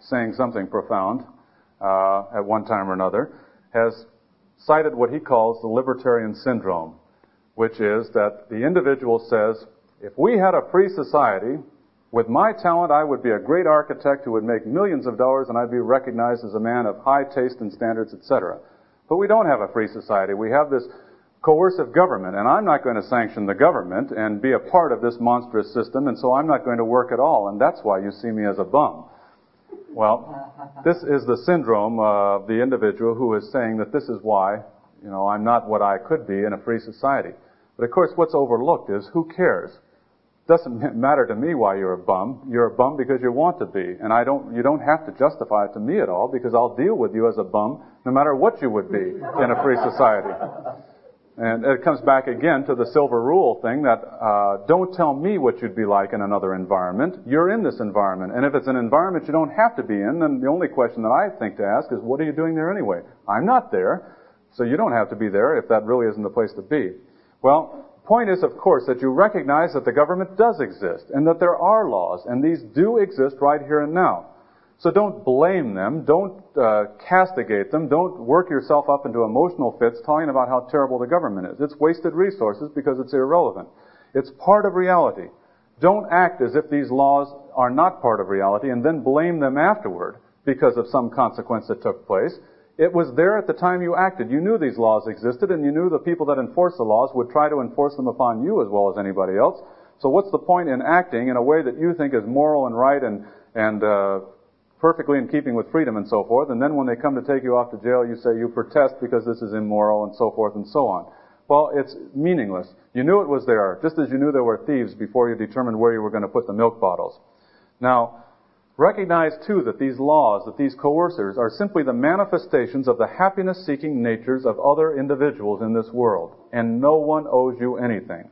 saying something profound at one time or another, has cited what he calls the libertarian syndrome, which is that the individual says, if we had a free society, with my talent I would be a great architect who would make millions of dollars and I'd be recognized as a man of high taste and standards, etc. But we don't have a free society. We have this coercive government, and I'm not going to sanction the government and be a part of this monstrous system, and so I'm not going to work at all, and that's why you see me as a bum. Well, this is the syndrome of the individual who is saying that this is why, I'm not what I could be in a free society. But of course, what's overlooked is, who cares? It doesn't matter to me why you're a bum. You're a bum because you want to be, and you don't have to justify it to me at all, because I'll deal with you as a bum no matter what you would be in a free society. And it comes back again to the silver rule thing that don't tell me what you'd be like in another environment. You're in this environment. And if it's an environment you don't have to be in, then the only question that I think to ask is, what are you doing there anyway? I'm not there, so you don't have to be there if that really isn't the place to be. Well, the point is, of course, that you recognize that the government does exist and that there are laws, and these do exist right here and now. So don't blame them, don't castigate them, don't work yourself up into emotional fits talking about how terrible the government is. It's wasted resources because it's irrelevant. It's part of reality. Don't act as if these laws are not part of reality and then blame them afterward because of some consequence that took place. It was there at the time you acted. You knew these laws existed, and you knew the people that enforce the laws would try to enforce them upon you as well as anybody else. So what's the point in acting in a way that you think is moral and right and perfectly in keeping with freedom and so forth, and then when they come to take you off to jail, you say you protest because this is immoral and so forth and so on. Well, it's meaningless. You knew it was there, just as you knew there were thieves before you determined where you were going to put the milk bottles. Now, recognize too that these laws, that these coercers, are simply the manifestations of the happiness-seeking natures of other individuals in this world, and no one owes you anything.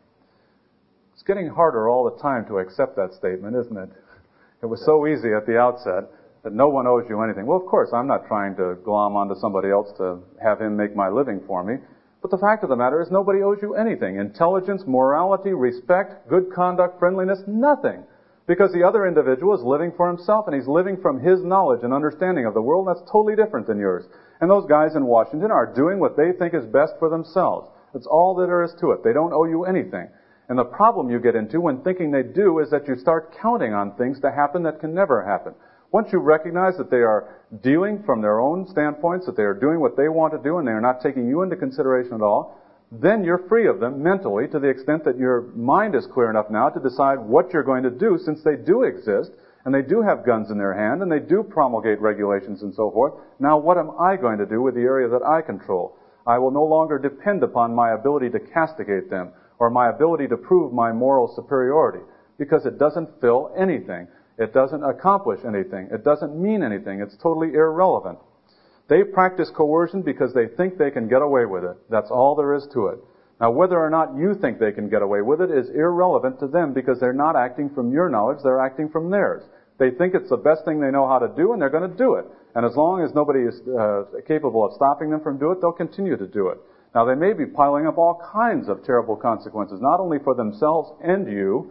It's getting harder all the time to accept that statement, isn't it? It was so easy at the outset that no one owes you anything. Well, of course, I'm not trying to glom onto somebody else to have him make my living for me. But the fact of the matter is nobody owes you anything. Intelligence, morality, respect, good conduct, friendliness, nothing. Because the other individual is living for himself, and he's living from his knowledge and understanding of the world. That's totally different than yours. And those guys in Washington are doing what they think is best for themselves. That's all that there is to it. They don't owe you anything. And the problem you get into when thinking they do is that you start counting on things to happen that can never happen. Once you recognize that they are dealing from their own standpoints, that they are doing what they want to do and they are not taking you into consideration at all, then you're free of them mentally to the extent that your mind is clear enough now to decide what you're going to do, since they do exist and they do have guns in their hand and they do promulgate regulations and so forth. Now what am I going to do with the area that I control? I will no longer depend upon my ability to castigate them or my ability to prove my moral superiority, because it doesn't fill anything. It doesn't accomplish anything. It doesn't mean anything. It's totally irrelevant. They practice coercion because they think they can get away with it. That's all there is to it. Now, whether or not you think they can get away with it is irrelevant to them, because they're not acting from your knowledge, they're acting from theirs. They think it's the best thing they know how to do, and they're going to do it. And as long as nobody is capable of stopping them from doing it, they'll continue to do it. Now, they may be piling up all kinds of terrible consequences, not only for themselves and you,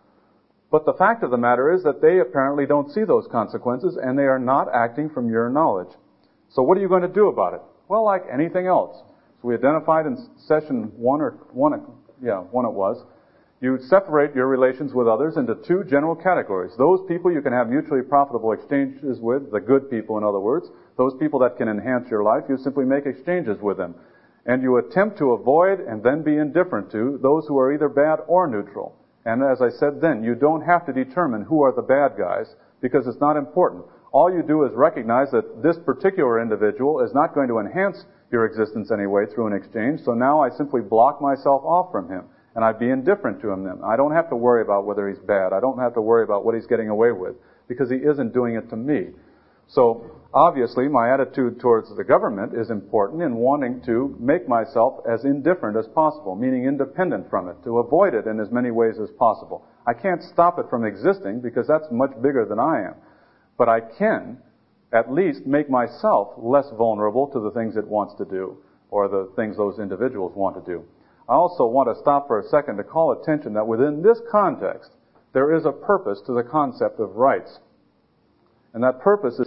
but the fact of the matter is that they apparently don't see those consequences, and they are not acting from your knowledge. So what are you going to do about it? Well, like anything else. So we identified in session one it was, you separate your relations with others into two general categories. Those people you can have mutually profitable exchanges with, the good people in other words. Those people that can enhance your life, you simply make exchanges with them. And you attempt to avoid and then be indifferent to those who are either bad or neutral. And as I said then, you don't have to determine who are the bad guys, because it's not important. All you do is recognize that this particular individual is not going to enhance your existence anyway through an exchange, so now I simply block myself off from him, and I be indifferent to him then. I don't have to worry about whether he's bad. I don't have to worry about what he's getting away with, because he isn't doing it to me. So, obviously, my attitude towards the government is important in wanting to make myself as indifferent as possible, meaning independent from it, to avoid it in as many ways as possible. I can't stop it from existing, because that's much bigger than I am. But I can at least make myself less vulnerable to the things it wants to do, or the things those individuals want to do. I also want to stop for a second to call attention that within this context, there is a purpose to the concept of rights. And that purpose is